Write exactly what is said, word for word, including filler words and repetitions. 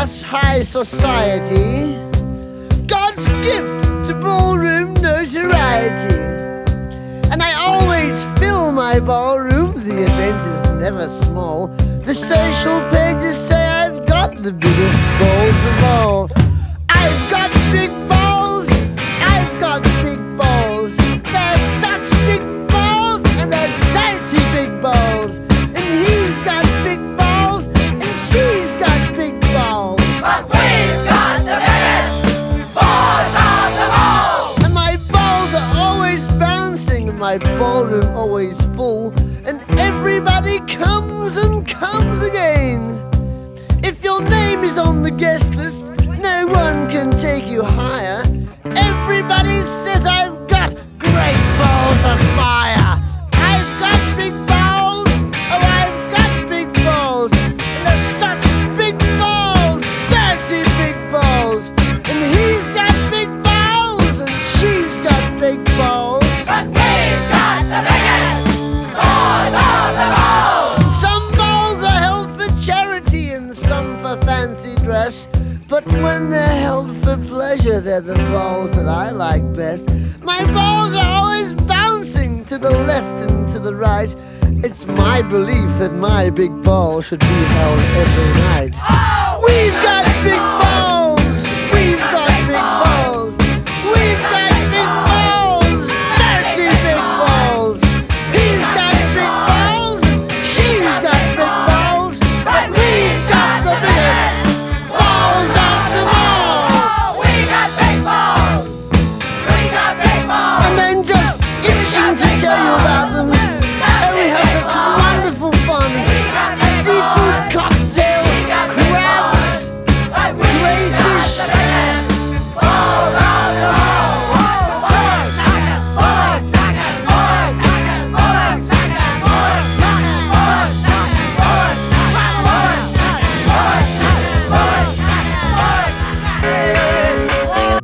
such high society, God's gift to ballroom notoriety. And I always fill my ballroom, the event is never small. The social pages say I've got the biggest balls of all. I've got big balls, I've got big balls. They're such big balls, and they're dainty big balls. And he's got big balls, and she's got big balls. But we've got the biggest balls of them all! And my balls are always bouncing, and my ballroom always full. And everybody comes and comes again. If your name is on the guest list, no one can take you higher. Everybody says I've got great balls of fire. I've got big balls, oh I've got big balls. And they're such big balls, dirty big balls. And he's got big balls, and she's got big balls. But we've got the biggest balls of them all! Some balls are held for charity and some for fancy dress. But when they're held for pleasure, they're the balls that I like best. My balls are always bouncing to the left and to the right. It's my belief that my big ball should be held every night. Oh, We've got big